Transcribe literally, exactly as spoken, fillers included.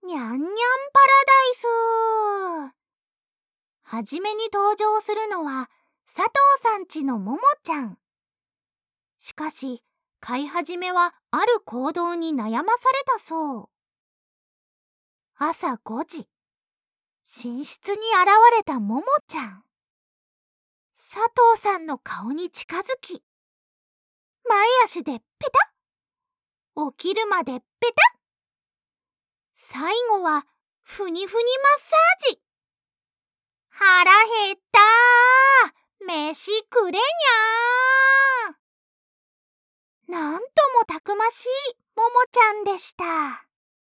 にゃんにゃんパラダイス。はじめに登場するのは佐藤さんちのももちゃん。しかし飼い始めはある行動に悩まされたそう。朝ごじ、寝室に現れたももちゃん。佐藤さんの顔に近づき、前足でペタ、起きるまでペタ、最後はふにふにマッサージ。腹減ったー、飯くれにゃー。なんともたくましいももちゃんでした。